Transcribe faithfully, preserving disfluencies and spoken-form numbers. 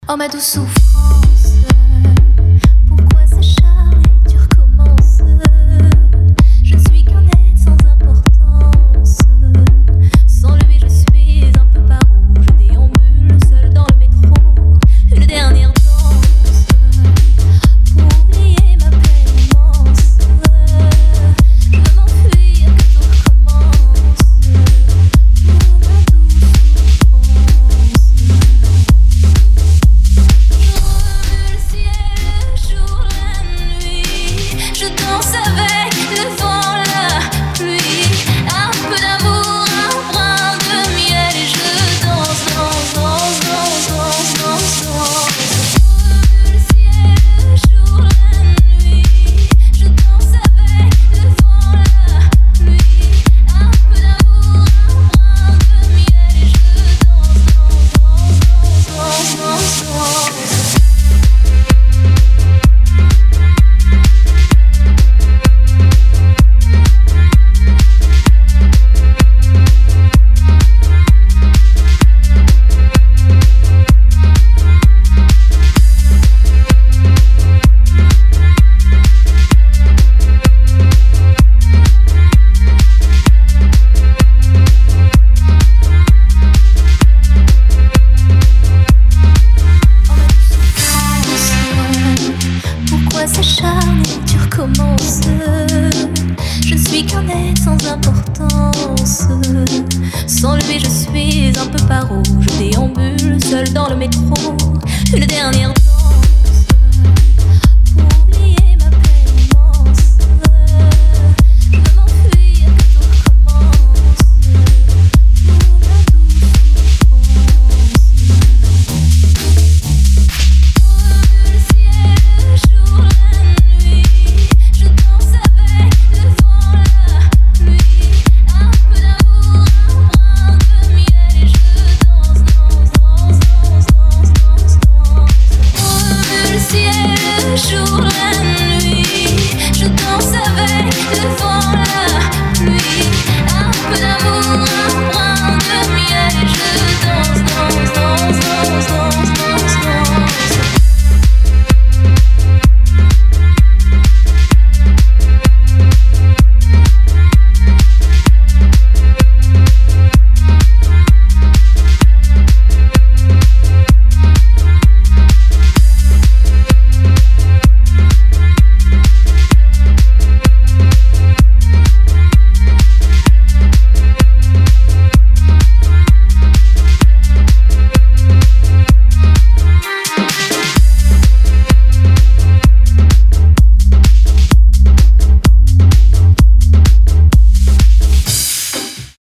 Oh ma douce souffrance, pourquoi s'acharner, tu recommences. Je ne suis qu'un être sans importance. Sans lui je suis un peu paro. Je déambule seul dans le métro. Une dernière danse pour oublier ma peine immense. Je veux m'enfuir que tout recommence. Pour ma douce souffrance. Je danse avec le vent, la pluie, un peu d'amour, un brin de miel et je danse, danse, danse, danse, danse, danse, danse. Le ciel, le jour, la nuit, je danse avec le vent, la pluie, un peu d'amour, un brin de miel et je danse, danse, danse, danse, danse, danse. Pourquoi s'acharner, tu recommences. Je ne suis qu'un être sans importance. Sans lui je suis un peu paro. Je déambule seul dans le métro. Une dernière